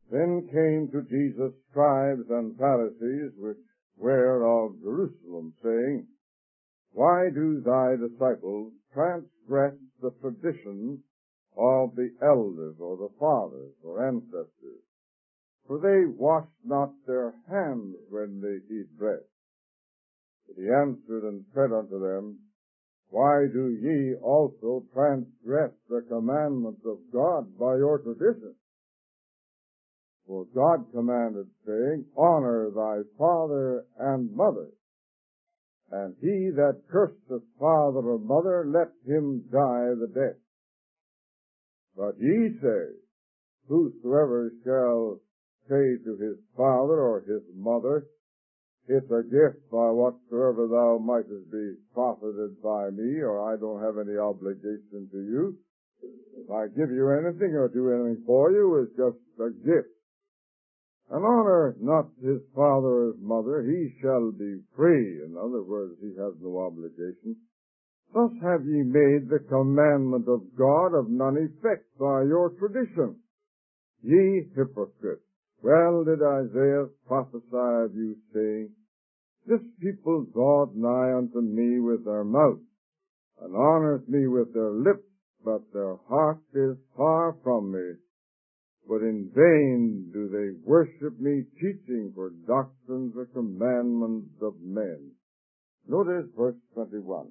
Then came to Jesus scribes and Pharisees, which were of Jerusalem, saying, Why do thy disciples transgress the tradition of the elders, or the fathers, or ancestors? For they wash not their hands when they eat bread. But he answered and said unto them, Why do ye also transgress the commandments of God by your tradition? For God commanded, saying, Honor thy father and mother, and he that curseth father or mother, let him die the death. But ye say, Whosoever shall say to his father or his mother, It's a gift by whatsoever thou mightest be profited by me, or I don't have any obligation to you. If I give you anything or do anything for you, it's just a gift. And honor not his father or his mother, he shall be free. In other words, he has no obligation. Thus have ye made the commandment of God of none effect by your tradition. Ye hypocrites, well did Isaiah prophesy of you, saying, This people draweth nigh unto me with their mouth, and honoureth me with their lips, but their heart is far from me. But in vain do they worship me, teaching for doctrines or commandments of men. Notice verse 21.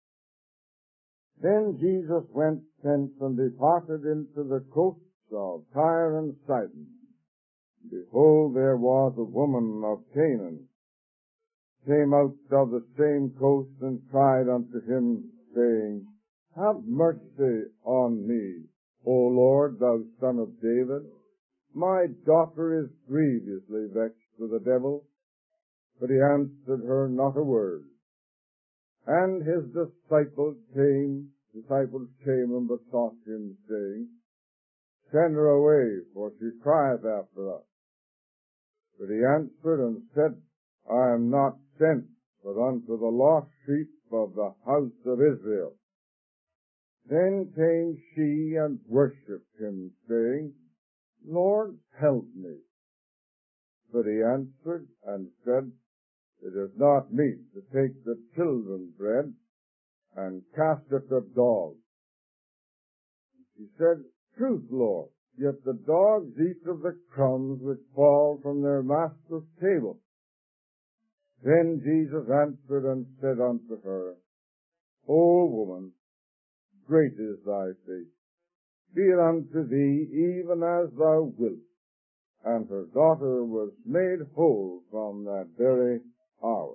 Then Jesus went thence and departed into the coasts of Tyre and Sidon. Behold, there was a woman of Canaan, came out of the same coast, and cried unto him, saying, Have mercy on me, O Lord, thou Son of David. My daughter is grievously vexed with the devil. But he answered her not a word. And his disciples came and besought him, saying, Send her away, for she crieth after us. But he answered and said, I am not sent but unto the lost sheep of the house of Israel. Then came she and worshipped him, saying, Lord, help me. But he answered and said, It is not meet to take the children's bread and cast it to dogs. He said, Truth, Lord, yet the dogs eat of the crumbs which fall from their master's table. Then Jesus answered and said unto her, O woman, great is thy faith. Be it unto thee even as thou wilt. And her daughter was made whole from that very hour.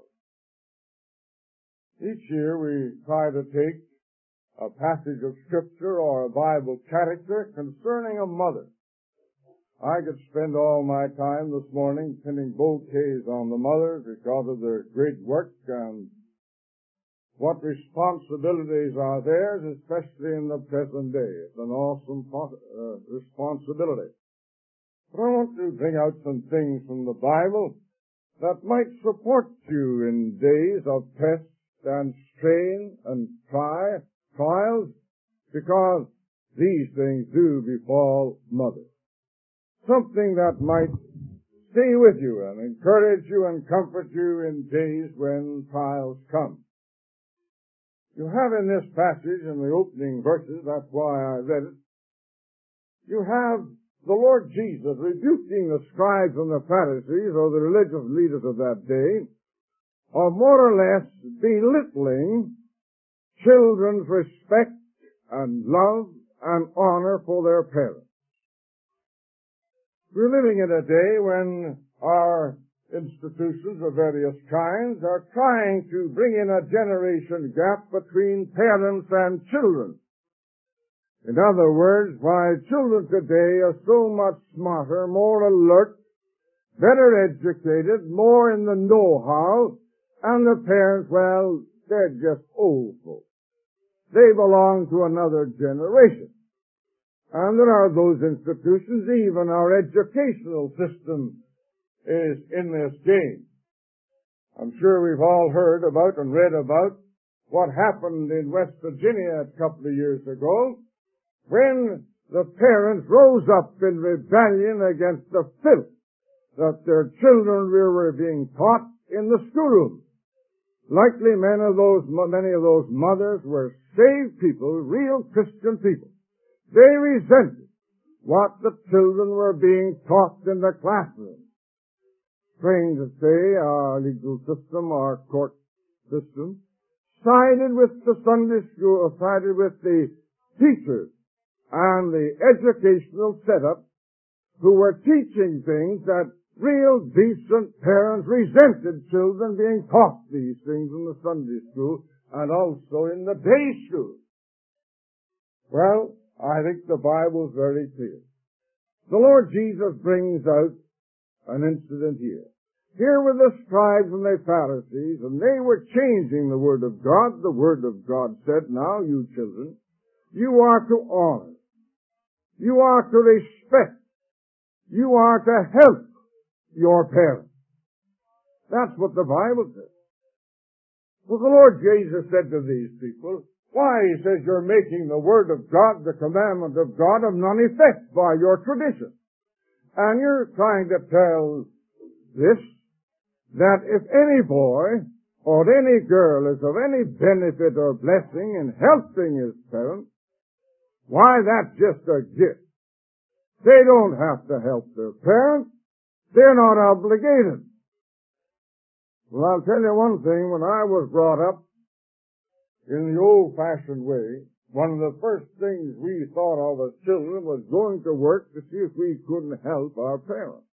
Each year we try to take a passage of Scripture or a Bible character concerning a mother. I could spend all my time this morning pinning bouquets on the mothers because of their great work and what responsibilities are theirs, especially in the present day. It's an awesome responsibility. But I want to bring out some things from the Bible that might support you in days of test and strain and trials, because these things do befall mothers. Something that might stay with you and encourage you and comfort you in days when trials come. You have in this passage, in the opening verses, that's why I read it, you have the Lord Jesus rebuking the scribes and the Pharisees, or the religious leaders of that day, of more or less belittling children's respect and love and honor for their parents. We're living in a day when our institutions of various kinds are trying to bring in a generation gap between parents and children. In other words, why children today are so much smarter, more alert, better educated, more in the know-how, and the parents, well, they're just old folks. They belong to another generation. And there are those institutions, even our educational system is in this game. I'm sure we've all heard about and read about what happened in West Virginia a couple of years ago when the parents rose up in rebellion against the filth that their children were being taught in the schoolroom. Likely many of those mothers were saved people, real Christian people. They resented what the children were being taught in the classroom. Strange to say, our legal system, our court system, sided with the Sunday school, sided with the teachers and the educational setup who were teaching things that real decent parents resented children being taught these things in the Sunday school and also in the day school. Well, I think the Bible is very clear. The Lord Jesus brings out an incident here. Here were the scribes and the Pharisees, and they were changing the Word of God. The Word of God said, now, you children, you are to honor. You are to respect. You are to help your parents. That's what the Bible says. Well, the Lord Jesus said to these people, why, he says, you're making the Word of God, the commandment of God, of none effect by your tradition. And you're trying to tell this, that if any boy or any girl is of any benefit or blessing in helping his parents, why, that's just a gift. They don't have to help their parents. They're not obligated. Well, I'll tell you one thing. When I was brought up in the old-fashioned way, one of the first things we thought of as children was going to work to see if we couldn't help our parents.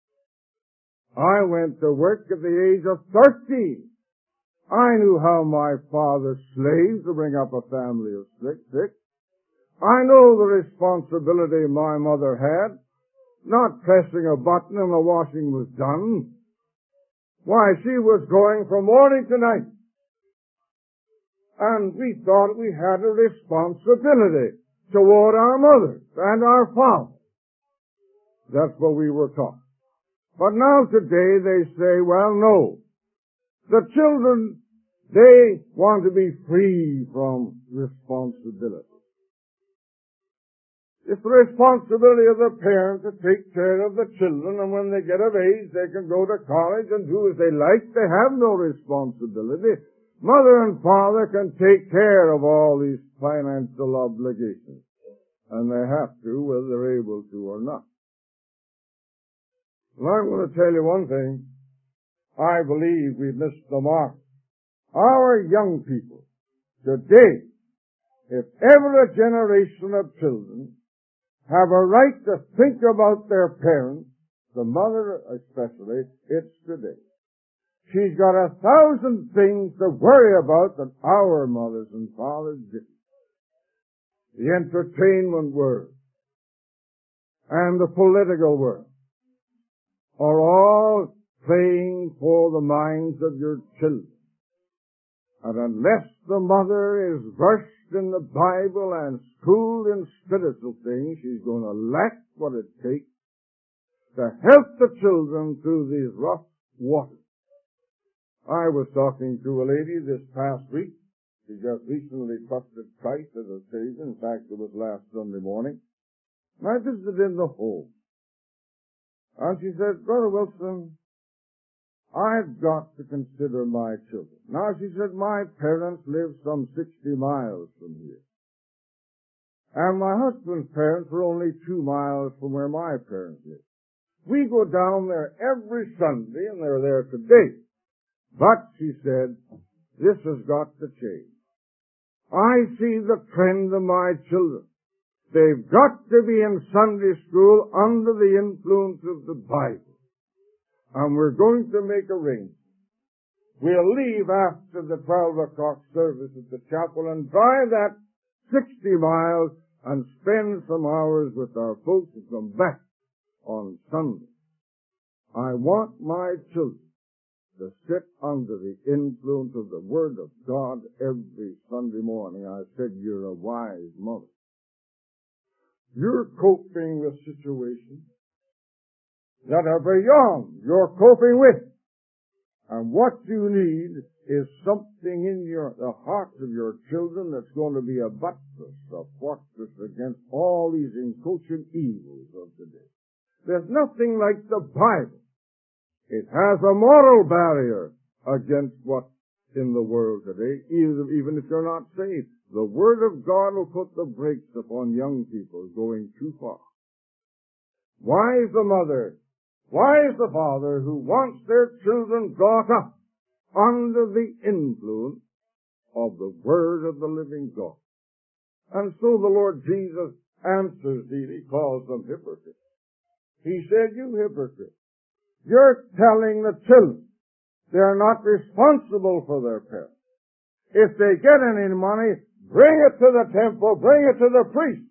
I went to work at the age of 13. I knew how my father slaved to bring up a family of six. I know the responsibility my mother had, not pressing a button and the washing was done. Why, she was going from morning to night. And we thought we had a responsibility toward our mothers and our fathers. That's what we were taught. But now today they say, well, no. The children, they want to be free from responsibility. It's the responsibility of the parents to take care of the children, and when they get of age, they can go to college and do as they like. They have no responsibility. Mother and father can take care of all these financial obligations, and they have to, whether they're able to or not. Well, I'm going to tell you one thing. I believe we've missed the mark. Our young people today, if ever a generation of children have a right to think about their parents, the mother especially, it's today. She's got 1,000 things to worry about that our mothers and fathers didn't. The entertainment world and the political world are all playing for the minds of your children. And unless the mother is versed in the Bible and schooled in spiritual things, she's going to lack what it takes to help the children through these rough waters. I was talking to a lady this past week. She just recently trusted Christ as a Savior. In fact, it was last Sunday morning. And I visited in the home. And she said, Brother Wilson, I've got to consider my children. Now, she said, my parents live some 60 miles from here. And my husband's parents were only 2 miles from where my parents live. We go down there every Sunday, and they're there today. But, she said, this has got to change. I see the trend of my children. They've got to be in Sunday school under the influence of the Bible. And we're going to make arrangements. We'll leave after the 12 o'clock service at the chapel and drive that 60 miles and spend some hours with our folks and come back on Sunday. I want my children to sit under the influence of the Word of God every Sunday morning. I said, you're a wise mother. You're coping with situations that are beyond your coping with. And what you need is something in the hearts of your children that's going to be a buttress, a fortress against all these encroaching evils of the day. There's nothing like the Bible. It has a moral barrier against what's in the world today, even if you're not saved. The Word of God will put the brakes upon young people going too far. Why is the mother, why is the father who wants their children brought up under the influence of the Word of the living God? And so the Lord Jesus answers these. He calls them hypocrites. He said, you hypocrites, you're telling the children they're not responsible for their parents. If they get any money, bring it to the temple, bring it to the priest.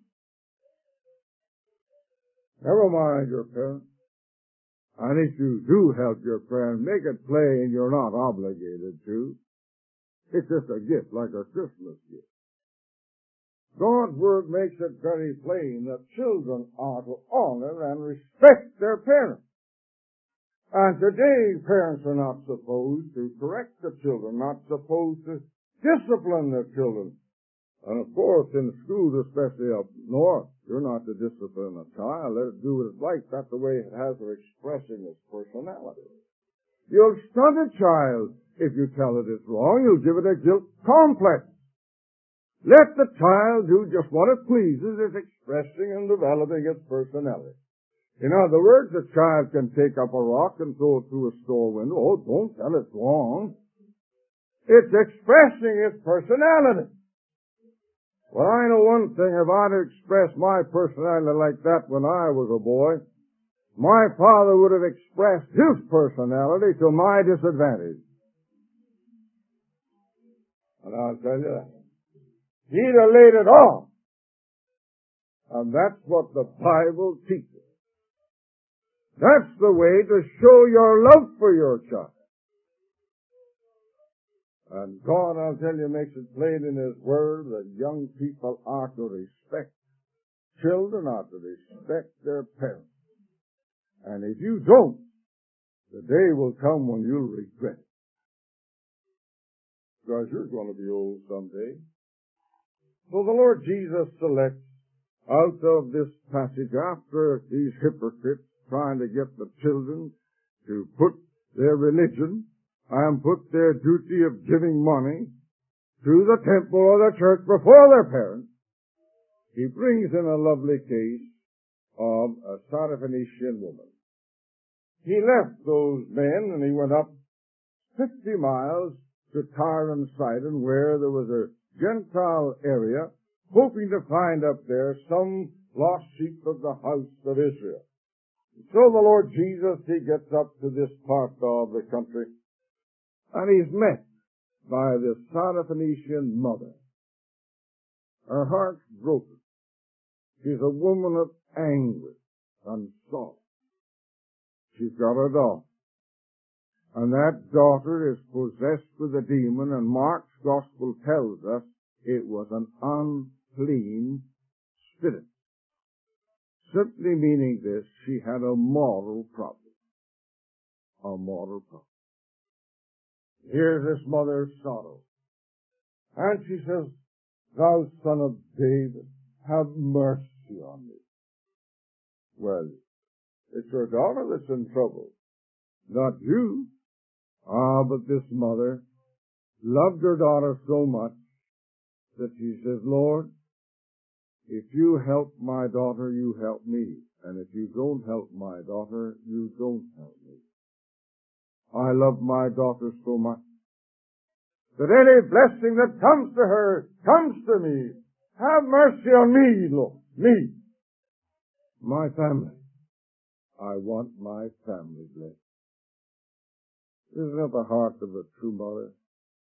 Never mind your parents. And if you do help your parents, make it plain you're not obligated to. It's just a gift, like a Christmas gift. God's Word makes it very plain that children are to honor and respect their parents. And today, parents are not supposed to correct the children, not supposed to discipline their children. And of course, in schools, especially up north, you're not to discipline a child. Let it do what it likes. That's the way it has of expressing its personality. You'll stunt a child if you tell it it's wrong. You'll give it a guilt complex. Let the child do just what it pleases. It's expressing and developing its personality. In other words, a child can take up a rock and throw it through a store window. Oh, don't tell it's wrong. It's expressing its personality. Well, I know one thing. If I'd expressed my personality like that when I was a boy, my father would have expressed his personality to my disadvantage. And I'll tell you that. He'd have laid it off. And that's what the Bible teaches. That's the way to show your love for your child. And God, I'll tell you, makes it plain in His Word that young people are to respect. Children are to respect their parents. And if you don't, the day will come when you'll regret it. Because you're going to be old someday. So the Lord Jesus selects out of this passage, after these hypocrites trying to get the children to put their religion and put their duty of giving money to the temple or the church before their parents, He brings in a lovely case of a Syrophoenician woman. He left those men and he went up 50 miles to Tyre and Sidon, where there was a Gentile area, hoping to find up there some lost sheep of the house of Israel. So the Lord Jesus, He gets up to this part of the country, and He's met by this Syrophoenician mother. Her heart's broken. She's a woman of anguish and sorrow. She's got a daughter. And that daughter is possessed with a demon, and Mark's Gospel tells us it was an unclean spirit. Simply meaning this, she had a moral problem. A moral problem. Here's this mother's sorrow. And she says, Thou Son of David, have mercy on me. Well, it's your daughter that's in trouble, not you. But this mother loved her daughter so much that she says, Lord, if you help my daughter, you help me. And if you don't help my daughter, you don't help me. I love my daughter so much that any blessing that comes to her comes to me. Have mercy on me, Lord. Me. My family. I want my family blessed. Isn't that the heart of a true mother?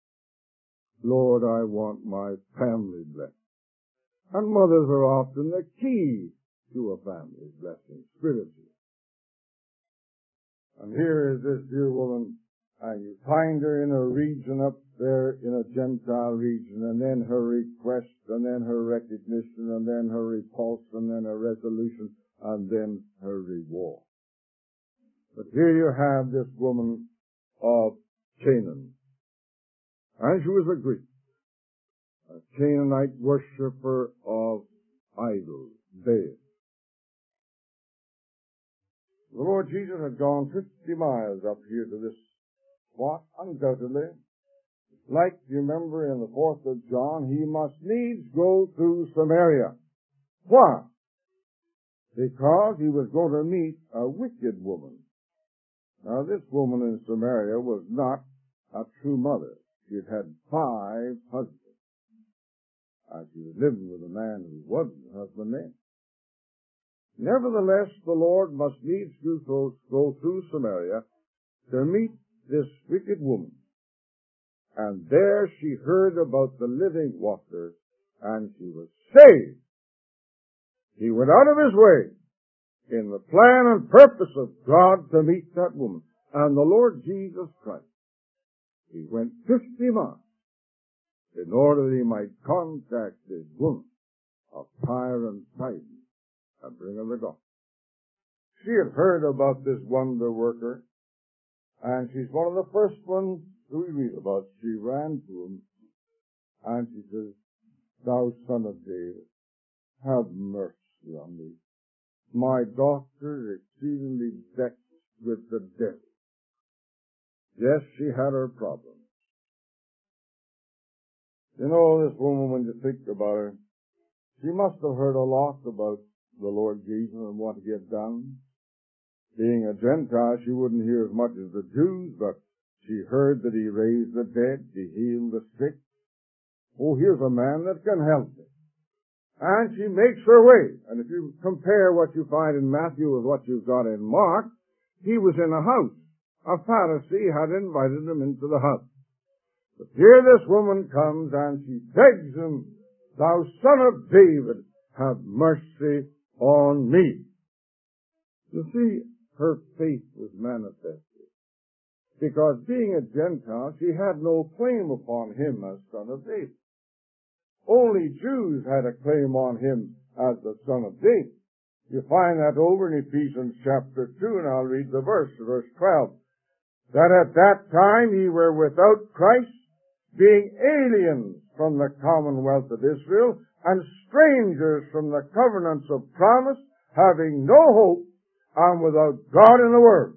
Lord, I want my family blessed. And mothers are often the key to a family's blessing, spiritually. And here is this dear woman, and you find her in a region up there, in a Gentile region, and then her request, and then her recognition, and then her repulse, and then her resolution, and then her reward. But here you have this woman of Canaan. And she was a Greek, a Canaanite worshiper of idols, Baal. The Lord Jesus had gone 50 miles up here to this spot, undoubtedly. Like you remember in the 4th of John, he must needs go through Samaria. Why? Because he was going to meet a wicked woman. Now this woman in Samaria was not a true mother. She had had 5 husbands. She was living with a man who wasn't her husband then. Nevertheless, the Lord must needs go through Samaria to meet this wicked woman. And there she heard about the living water, and she was saved. He went out of his way in the plan and purpose of God to meet that woman. And the Lord Jesus Christ, he went 50 miles in order that he might contact this woman of Tyre and Sidon and bring her the gospel. She had heard about this wonder worker, and she's one of the first ones who we read about. She ran to him, and she says, "Thou son of David, have mercy on me. My daughter is exceedingly vexed with the devil." Yes, she had her problems. You know, this woman, when you think about her, she must have heard a lot about the Lord Jesus and what he had done. Being a Gentile, she wouldn't hear as much as the Jews, but she heard that he raised the dead, he healed the sick. Oh, here's a man that can help me. And she makes her way. And if you compare what you find in Matthew with what you've got in Mark, he was in a house. A Pharisee had invited him into the house. But here this woman comes and she begs him, "Thou son of David, have mercy on me." You see, her faith was manifested. Because being a Gentile, she had no claim upon him as son of David. Only Jews had a claim on him as the son of David. You find that over in Ephesians chapter 2, and I'll read the verse 12. That at that time ye were without Christ, being aliens from the commonwealth of Israel, and strangers from the covenants of promise, having no hope, and without God in the world.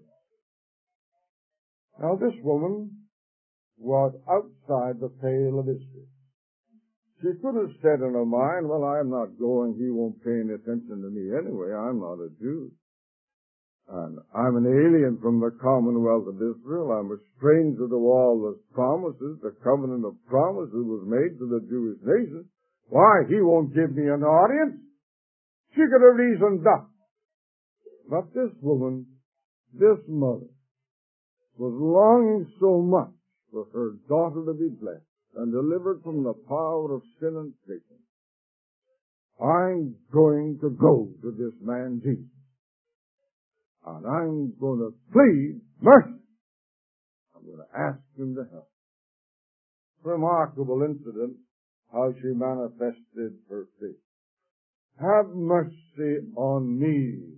Now this woman was outside the pale of Israel. She could have said in her mind, "Well, I'm not going, he won't pay any attention to me anyway, I'm not a Jew. And I'm an alien from the commonwealth of Israel. I'm a stranger to all the promises. The covenant of promises was made to the Jewish nation. Why, he won't give me an audience." She could have reasoned that. But this woman, this mother, was longing so much for her daughter to be blessed and delivered from the power of sin and Satan. "I'm going to go to this man Jesus. And I'm going to plead mercy. I'm going to ask him to help." Remarkable incident, how she manifested her faith. "Have mercy on me."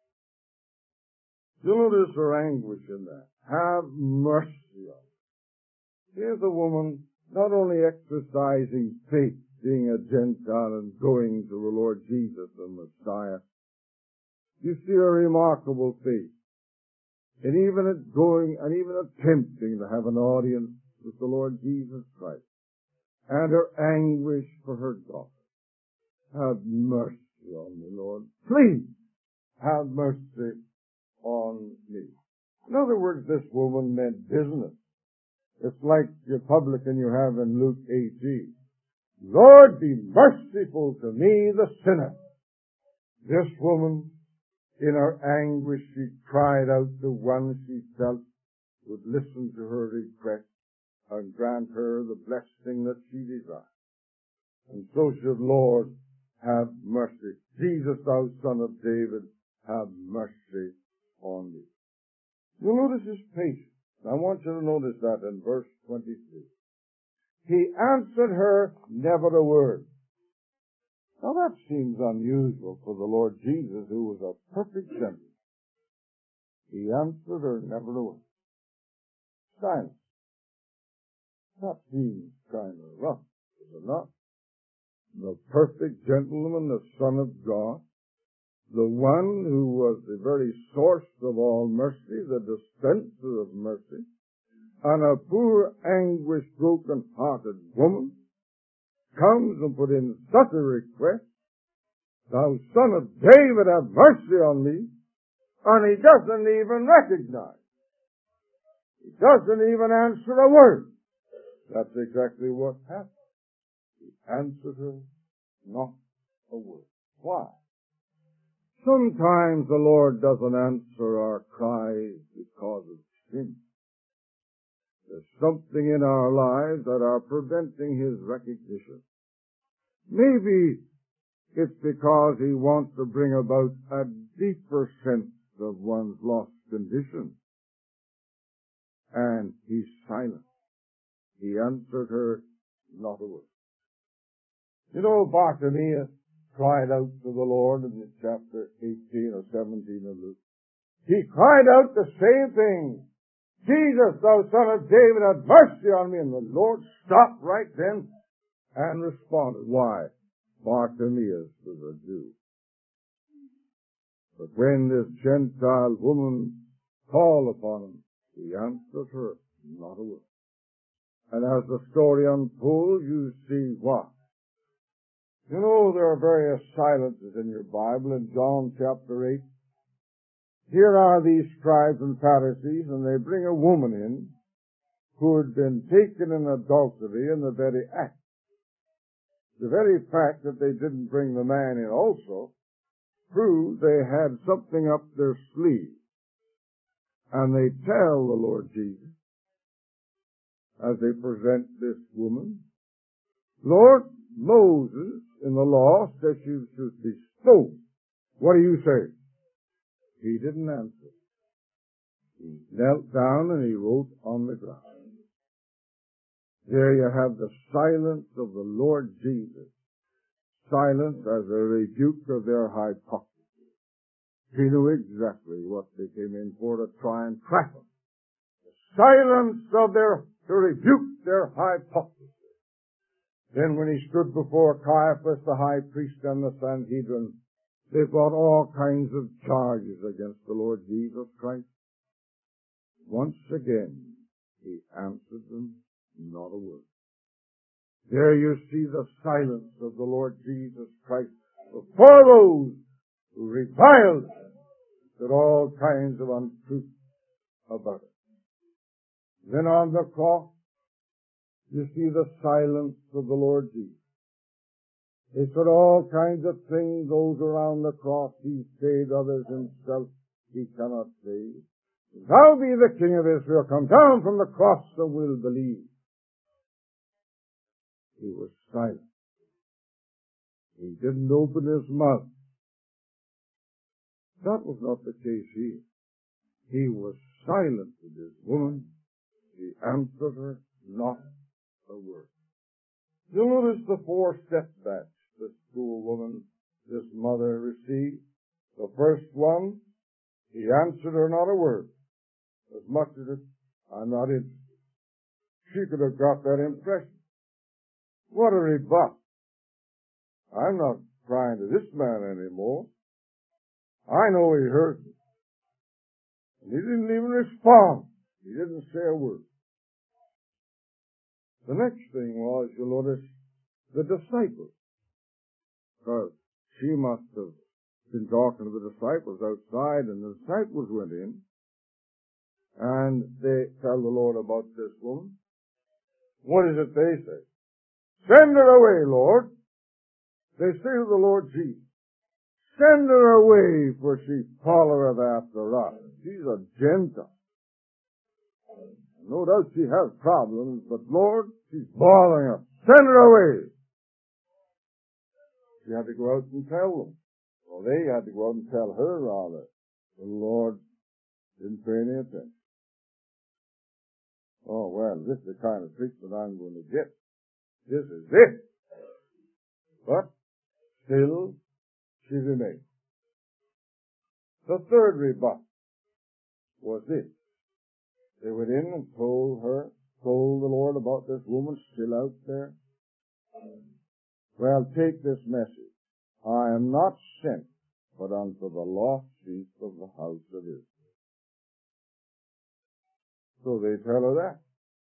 You notice her anguish in that. Have mercy on me. Here's a woman not only exercising faith, being a Gentile and going to the Lord Jesus, the Messiah. You see a remarkable faith. And even going and even attempting to have an audience with the Lord Jesus Christ. And her anguish for her daughter. Have mercy on me, Lord. Please, have mercy on me. In other words, this woman meant business. It's like your publican you have in Luke 18. "Lord, be merciful to me, the sinner." This woman, in her anguish, she cried out to one she felt would listen to her request and grant her the blessing that she desired. And so should, "Lord, have mercy. Jesus, thou son of David, have mercy on me." You'll notice his patience. I want you to notice that in verse 23. "He answered her never a word." Now that seems unusual for the Lord Jesus, who was a perfect gentleman. He answered her never a word. Silence. That seems kind of rough, does it not? The perfect gentleman, the Son of God, the one who was the very source of all mercy, the dispenser of mercy, and a poor, anguished, broken-hearted woman comes and put in such a request, "Thou Son of David, have mercy on me," and he doesn't even recognize. He doesn't even answer a word. That's exactly what happened. He answered her not a word. Why? Sometimes the Lord doesn't answer our cries because of sin. There's something in our lives that are preventing His recognition. Maybe it's because He wants to bring about a deeper sense of one's lost condition. And He's silent. He answered her not a word. You know, Bartimaeus cried out to the Lord in chapter 18 or 17 of Luke. He cried out the same thing. "Jesus, thou Son of David, have mercy on me." And the Lord stopped right then and responded. Why? Bartimaeus was a Jew. But when this Gentile woman called upon him, He answered her not a word. And as the story unfolds, you see what? You know, there are various silences in your Bible. In John chapter 8, here are these scribes and Pharisees, and they bring a woman in who had been taken in adultery in the very act. The very fact that they didn't bring the man in also proved they had something up their sleeve. And they tell the Lord Jesus, as they present this woman, "Lord, Moses in the law says you should be stoned. What do you say?" He didn't answer. He knelt down and he wrote on the ground. There you have the silence of the Lord Jesus. Silence as a rebuke of their hypocrisy. He knew exactly what they came in for, to try and trap him. The silence of to rebuke their hypocrisy. Then when he stood before Caiaphas, the high priest, and the Sanhedrin, they brought all kinds of charges against the Lord Jesus Christ. Once again, He answered them not a word. There you see the silence of the Lord Jesus Christ before those who reviled Him, said all kinds of untruth about it. Then on the cross, you see the silence of the Lord Jesus. They said all kinds of things, those around the cross. He saved others, Himself He cannot save. "Thou be the King of Israel, come down from the cross, and we'll believe." He was silent. He didn't open His mouth. That was not the case here. He was silent with this woman. He answered her not a word. You'll notice the 4 setbacks this poor woman, this mother, received. The first one, He answered her not a word. As much as it, "I'm not interested." She could have got that impression. What a rebuff. "I'm not crying to this man anymore. I know he hurt me." And He didn't even respond. He didn't say a word. The next thing was, you'll notice, the disciples. Because she must have been talking to the disciples outside, and the disciples went in, and they tell the Lord about this woman. What is it they say? "Send her away, Lord." They say to the Lord Jesus, "Send her away, for she followeth after us." She's a Gentile. No doubt she has problems, but Lord, she's bothering us. Send her away. She had to go out and tell them. Well, they had to go out and tell her, rather. The Lord didn't pay any attention. "Oh, well, this is the kind of treatment I'm going to get. This is it." But still, she remained. The third rebuff was this. They went in and told her told the Lord about this woman still out there? Well, take this message. I am not sent but unto the lost sheep of the house of Israel. So they tell her that.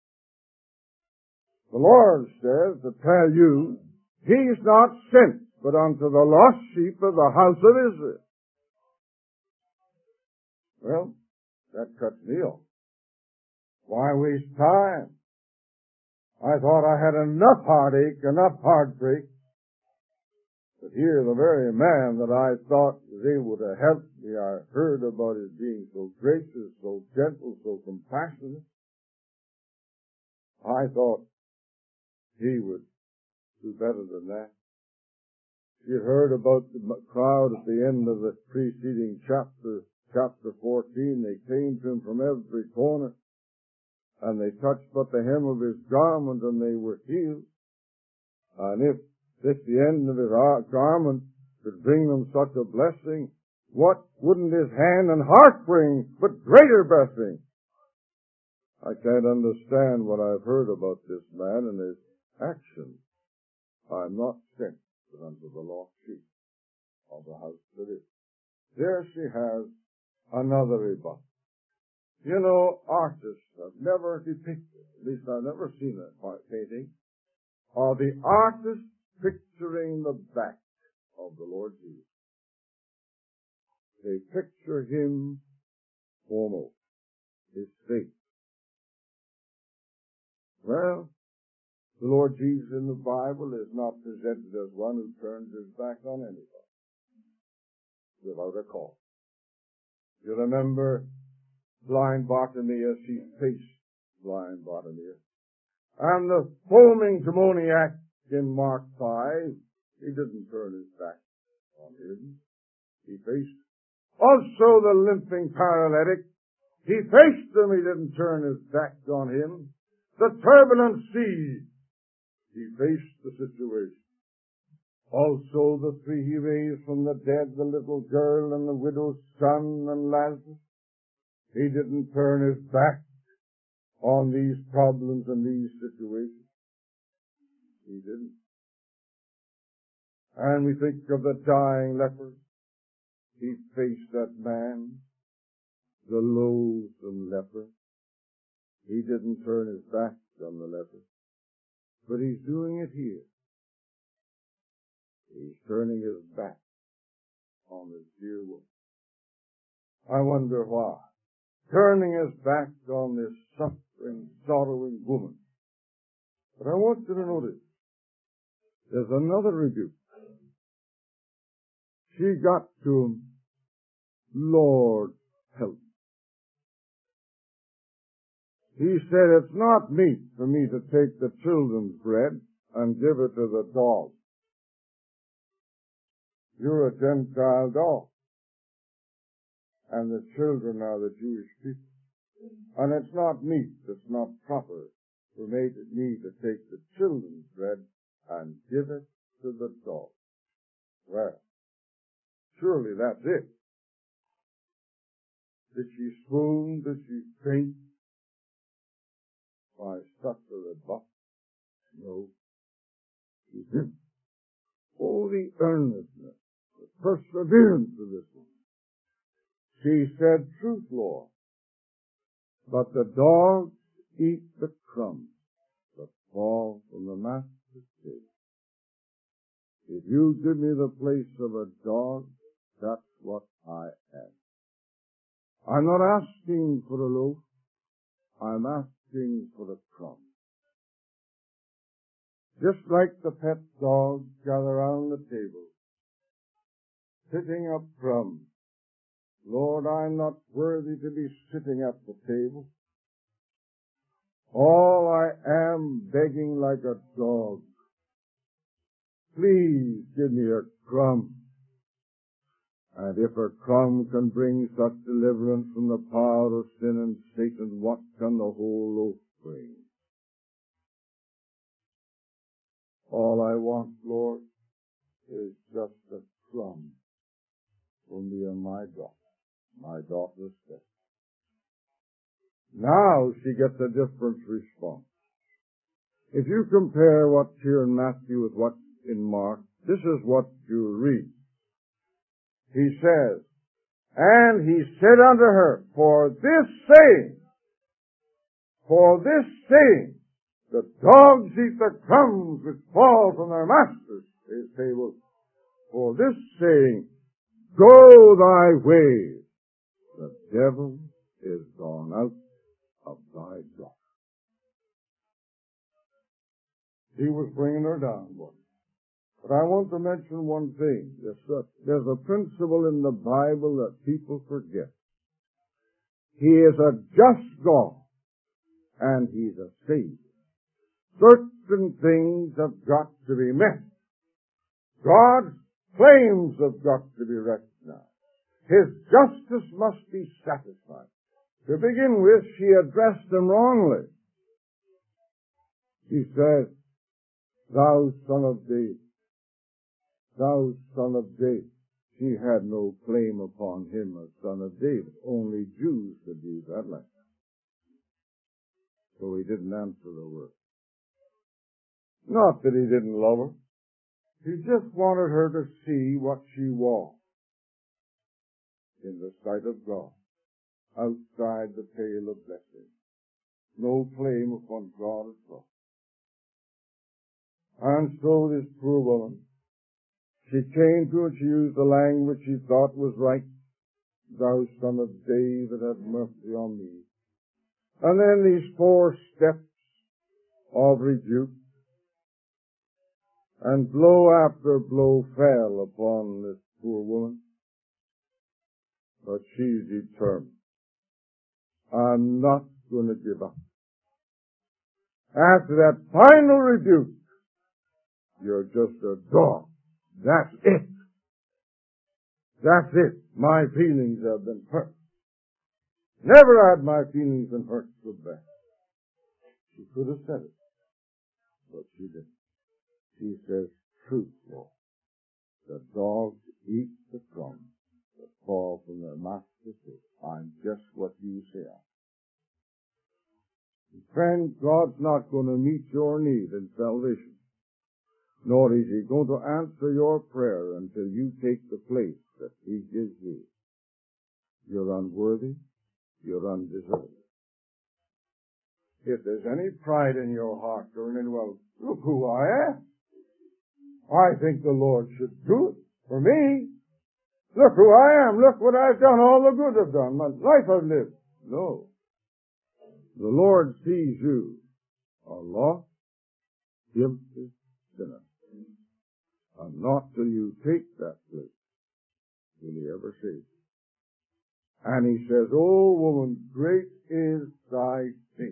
The Lord says to tell you, He's not sent but unto the lost sheep of the house of Israel. Well, that cuts me off. Why waste time? I thought I had enough heartache, enough heartbreak. But here, the very man that I thought was able to help me, I heard about his being so gracious, so gentle, so compassionate. I thought he would do better than that. She had heard about the crowd at the end of the preceding chapter 14. They came to him from every corner, and they touched but the hem of his garment, and they were healed. And if the end of his garment could bring them such a blessing, what wouldn't his hand and heart bring but greater blessing? I can't understand what I've heard about this man and his actions. I'm not sent but unto the lost sheep of the house of Israel. There she has another rebuttal. You know, artists have never depicted, at least I've never seen a painting, of the artist picturing the back of the Lord Jesus. They picture him foremost, his face. Well, the Lord Jesus in the Bible is not presented as one who turns his back on anybody without a cause. You remember blind Bartimaeus, he faced blind Bartimaeus. And the foaming demoniac in Mark 5, he didn't turn his back on him. He faced also the limping paralytic. He faced him, he didn't turn his back on him. The turbulent sea, he faced the situation. Also the three he raised from the dead, the little girl and the widow's son and Lazarus. He didn't turn his back on these problems and these situations. He didn't. And we think of the dying leper. He faced that man, the loathsome leper. He didn't turn his back on the leper. But he's doing it here. He's turning his back on this dear woman. I wonder why. Turning his back on this suffering, sorrowing woman. But I want you to notice, there's another rebuke. She got to him, Lord, help. He said, it's not meet for me to take the children's bread and give it to the dogs. You're a Gentile dog. And the children are the Jewish people. And it's not meet, it's not proper for me to take the children's bread and give it to the dogs. Well, surely that's it. Did she swoon? Did she faint? Why, stuck to the buck? No, she didn't. Oh, the earnestness, the perseverance of this woman. She said, truth, Lord, but the dogs eat the crumbs that fall from the master's table. If you give me the place of a dog, that's what I am. I'm not asking for a loaf. I'm asking for the crumb. Just like the pet dogs gather around the table, picking up crumbs. Lord, I'm not worthy to be sitting at the table. All I am begging like a dog. Please give me a crumb. And if a crumb can bring such deliverance from the power of sin and Satan, what can the whole loaf bring? All I want, Lord, is just a crumb for me and my daughter's death. Now she gets a different response. If you compare what's here in Matthew with what's in Mark, this is what you read. He says, and he said unto her, for this saying, the dogs eat the crumbs which fall from their masters' table. For this saying, go thy way, the devil is gone out of thy daughter. He was bringing her down, but I want to mention one thing. There's a principle in the Bible that people forget. He is a just God, and He's a Savior. Certain things have got to be met. God's claims have got to be recognized. His justice must be satisfied. To begin with, she addressed him wrongly. She said, thou son of David, thou son of David. She had no claim upon him as son of David. Only Jews could use that language. So he didn't answer the word. Not that he didn't love her. He just wanted her to see what she was in the sight of God, outside the pale of blessing. No claim upon God at all. And so this poor woman, she came to it, she used the language she thought was right. Thou son of David, have mercy on me. And then these 4 steps of rebuke. And blow after blow fell upon this poor woman. But she's determined. I'm not going to give up. After that final rebuke, you're just a dog. That's it. That's it. My feelings have been hurt. Never had my feelings been hurt so bad. She could have said it, but she didn't. She says, truth, Lord. The dogs eat the crumbs that fall from their master's table. I'm just what you say I am. Friend, God's not going to meet your need in salvation. Nor is He going to answer your prayer until you take the place that He gives you. You're unworthy. You're undeserving. If there's any pride in your heart, well, look who I am. I think the Lord should do it for me. Look who I am. Look what I've done. All the good I've done. My life I've lived. No. The Lord sees you a lost, guilty sinner. And not till you take that place will He ever save you. And He says, O woman, great is thy faith.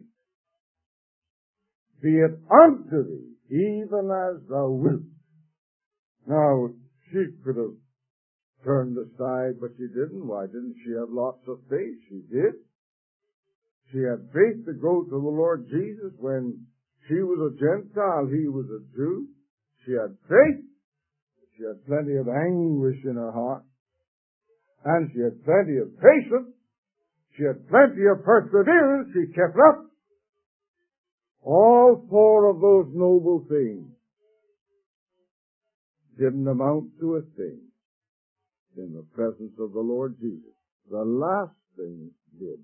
Be it unto thee, even as thou wilt. Now, she could have turned aside, but she didn't. Why didn't she have lots of faith? She did. She had faith to go to the Lord Jesus when she was a Gentile, he was a Jew. She had faith. She had plenty of anguish in her heart. And she had plenty of patience. She had plenty of perseverance. She kept up. All 4 of those noble things didn't amount to a thing in the presence of the Lord Jesus. The last thing did.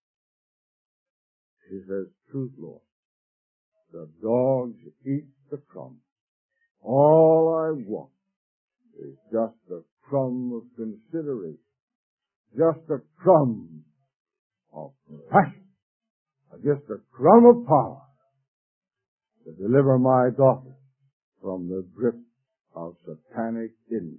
She says, truth, Lord. The dogs eat the crumbs. All I want is just a crumb of consideration. Just a crumb of compassion. Just a crumb of power to deliver my daughter from the grip of satanic influence.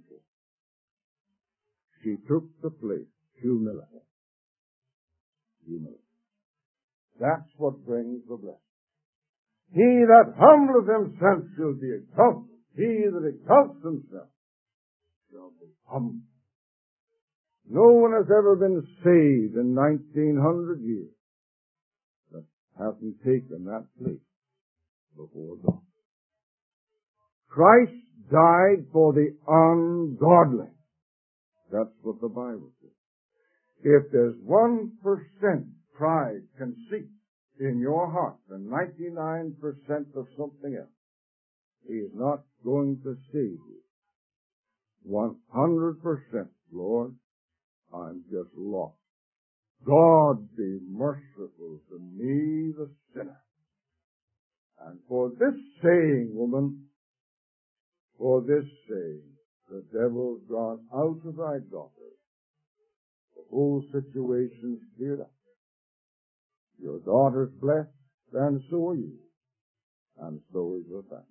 She took the place. Humility. Humility. That's what brings the blessing. He that humbleth himself shall be exalted. He that exalts himself shall be humbled. No one has ever been saved in 1900 years that hasn't taken that place before God. Christ died for the ungodly. That's what the Bible says. If there's 1% pride, conceit in your heart and 99% of something else, He is not going to save you. 100%, Lord, I'm just lost. God be merciful to me, the sinner. And for this saying, woman, for this saying, the devil's gone out of thy daughter. The whole situation's cleared up. Your daughter's blessed, and so are you. And so is your family.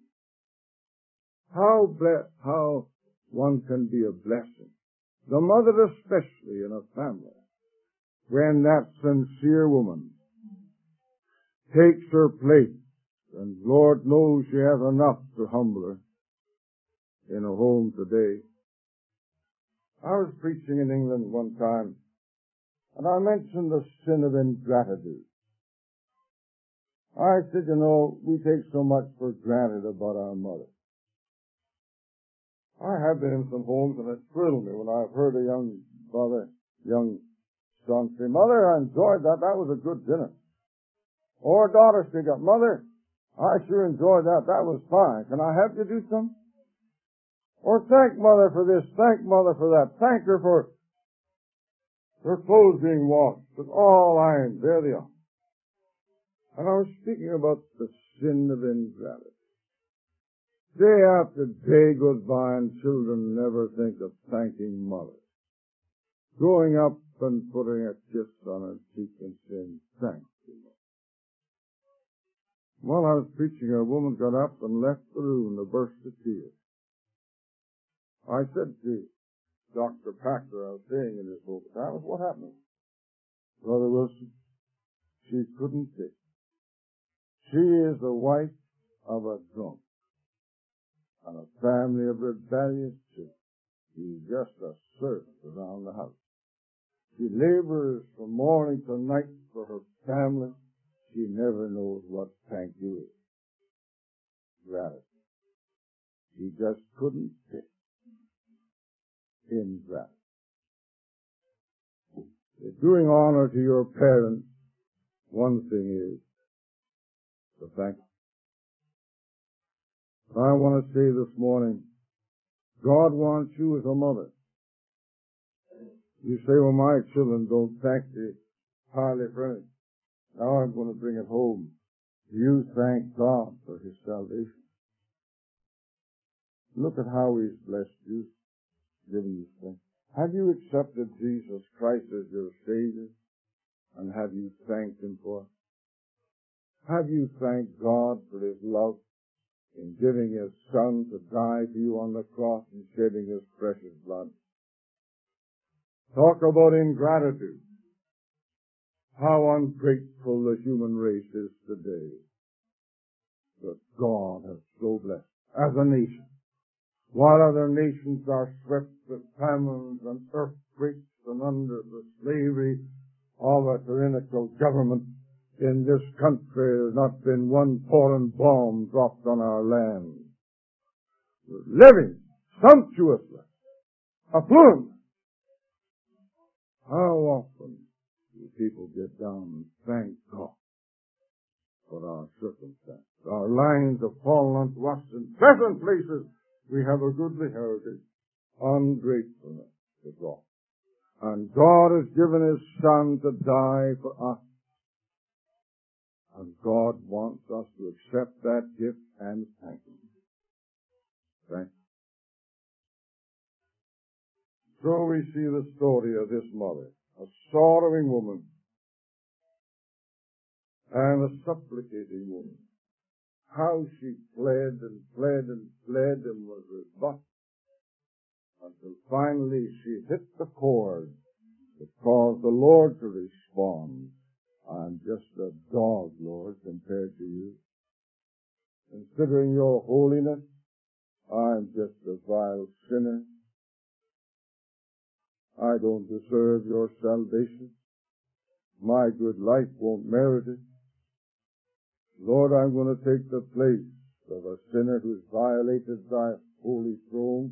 How one can be a blessing. The mother especially in a family. When that sincere woman takes her place, and Lord knows she has enough to humble her in a home today. I was preaching in England one time, and I mentioned the sin of ingratitude. I said, we take so much for granted about our mother. I have been in some homes, and it thrilled me when I've heard a young son say, Mother, I enjoyed that. That was a good dinner. Or a daughter speak up, Mother, I sure enjoyed that. That was fine. Can I help you do something? Or thank Mother for this. Thank Mother for that. Thank her for her clothes being washed with all iron. There they are. And I was speaking about the sin of ingratitude. Day after day goes by and children never think of thanking Mother. Going up and putting a kiss on her cheek and saying, thank you, Mother. While I was preaching, a woman got up and left the room in a burst of tears. I said to Dr. Packer, I was saying in his book, that was what happened. Brother Wilson, she couldn't take. She is the wife of a drunk and a family of rebellious children. She's just a servant around the house. She labors from morning to night for her family. She never knows what thank you is. Gratitude. She just couldn't fit in gratitude. Doing honor to your parents, one thing is to thank them. I want to say this morning, God wants you as a mother. You say, well, my children don't thank me hardly for anything. Now I'm going to bring it home. You thank God for His salvation. Look at how He's blessed you, given you strength. Have you accepted Jesus Christ as your Savior? And have you thanked Him for it? Have you thanked God for His love in giving His Son to die for you on the cross and shedding His precious blood? Talk about ingratitude. How ungrateful the human race is today. But God has so blessed as a nation. While other nations are swept with famines and earthquakes and under the slavery of a tyrannical government, in this country there has not been one foreign bomb dropped on our land. We're living sumptuously, affluent. How often do people get down and thank God for our circumstances? Our lines have fallen unto us in pleasant places. We have a goodly heritage. Ungratefulness to God. And God has given His Son to die for us. And God wants us to accept that gift and thank Him. Thank Him. So we see the story of this mother, a sorrowing woman and a supplicating woman. How she fled and fled and fled and was rebuffed until finally she hit the chord that caused the Lord to respond. I'm just a dog, Lord, compared to you. Considering your holiness, I'm just a vile sinner. I don't deserve your salvation. My good life won't merit it. Lord, I'm going to take the place of a sinner who's violated thy holy throne.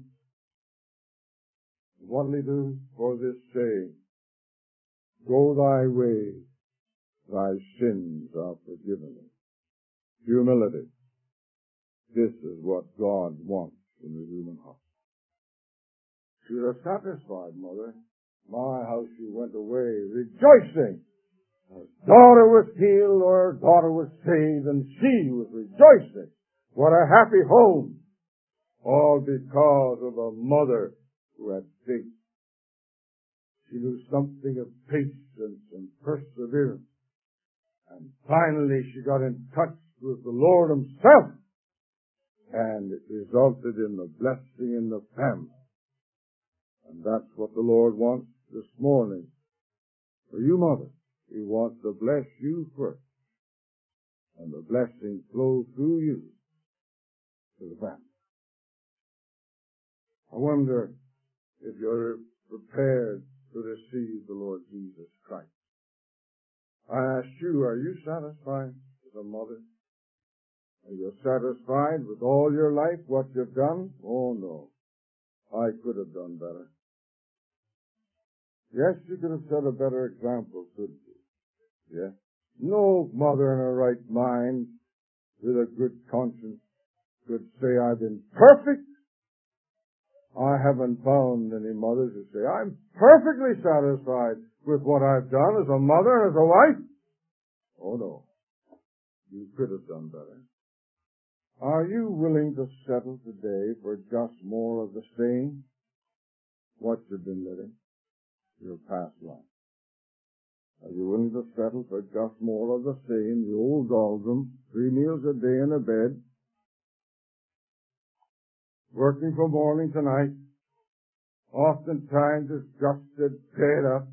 What'll he do for this saying? Go thy way, thy sins are forgiven thee. Humility. This is what God wants in the human heart. She was a satisfied mother. My, how she went away rejoicing. Her daughter was healed, or her daughter was saved, and she was rejoicing. What a happy home. All because of a mother who had faith. She knew something of patience and perseverance. And finally she got in touch with the Lord Himself. And it resulted in the blessing in the family. And that's what the Lord wants this morning. For you, mother, He wants to bless you first. And the blessing flows through you to the family. I wonder if you're prepared to receive the Lord Jesus Christ. I ask you, are you satisfied as a mother? Are you satisfied with all your life, what you've done? Oh no. I could have done better. Yes, you could have set a better example, couldn't you? Yes. No mother in her right mind with a good conscience could say, I've been perfect. I haven't found any mothers who say, I'm perfectly satisfied with what I've done as a mother and as a wife. Oh no. You could have done better. Are you willing to settle today for just more of the same? What you've been living? Your past life. Are you willing to settle for just more of the same? The old doldrum, 3 meals a day in a bed, working from morning to night, oftentimes exhausted, fed up.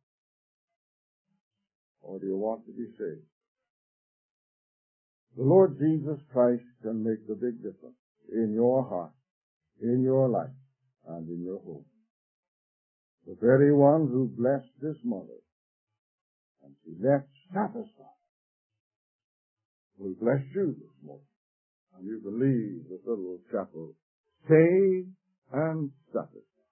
Or do you want to be saved? The Lord Jesus Christ can make the big difference in your heart, in your life, and in your home. The very one who blessed this mother, and she left satisfied, will bless you this morning. And you can leave this little chapel saved and satisfied.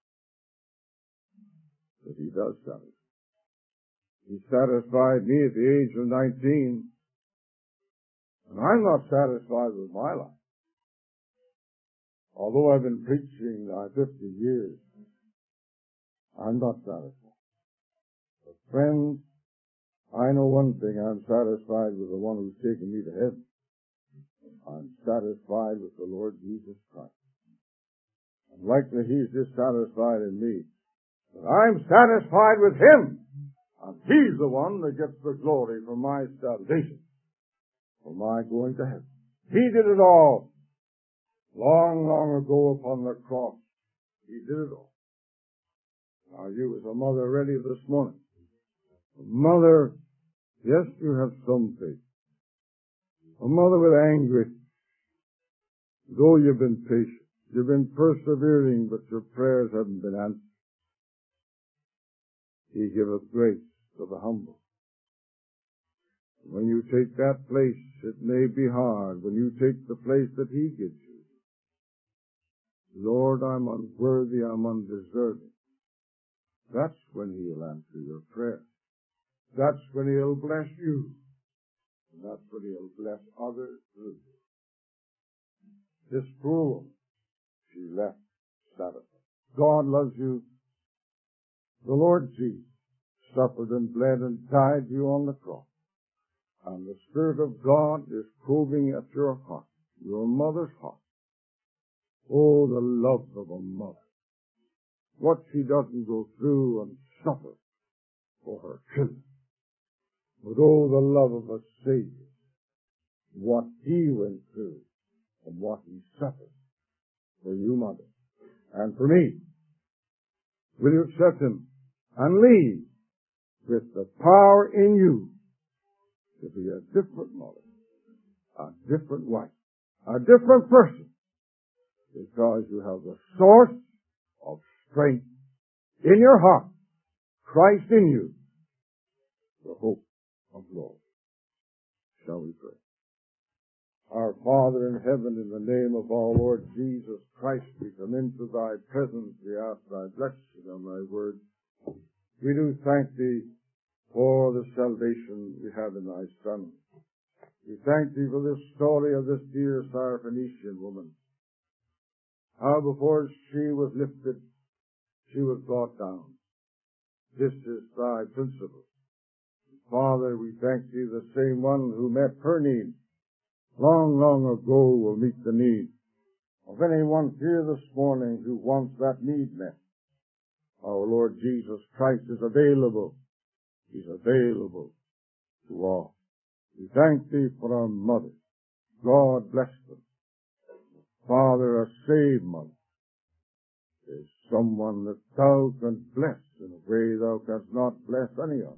But He does satisfy. He satisfied me at the age of 19. And I'm not satisfied with my life. Although I've been preaching 50 years, I'm not satisfied. But friends, I know one thing, I'm satisfied with the one who's taken me to heaven. I'm satisfied with the Lord Jesus Christ. And likely He's dissatisfied in me. But I'm satisfied with Him. And He's the one that gets the glory for my salvation, for my going to heaven. He did it all. Long, long ago upon the cross. He did it all. Are you as a mother ready this morning? A mother, yes, you have some faith. A mother with anguish. Though you've been patient, you've been persevering, but your prayers haven't been answered. He giveth grace to the humble. When you take that place, it may be hard. When you take the place that He gives you, Lord, I'm unworthy, I'm undeserving. That's when He'll answer your prayer. That's when He'll bless you. And that's when He'll bless others through you. This poor woman, she left satisfied. God loves you. The Lord Jesus suffered and bled and died for you on the cross. And the Spirit of God is probing at your heart, your mother's heart. Oh, the love of a mother. What she doesn't go through and suffer for her children. But oh, the love of a Savior. What He went through and what He suffered for you, mother, and for me. Will you accept Him and leave with the power in you to be a different mother, a different wife, a different person, because you have the source of strength in your heart, Christ in you, the hope of glory. Shall we pray? Our Father in heaven, in the name of our Lord Jesus Christ, we come into Thy presence. We ask Thy blessing on Thy word. We do thank Thee for the salvation we have in thy Son. We thank thee for this story of this dear Syrophoenician woman. How before she was lifted, she was brought down. This is thy principle. Father, we thank thee, the same one who met her need long, long ago will meet the need of anyone here this morning who wants that need met. Our Lord Jesus Christ is available. He's available to all. We thank thee for our mother. God bless them. Father, a saved mother is someone that thou canst bless in a way thou canst not bless any of.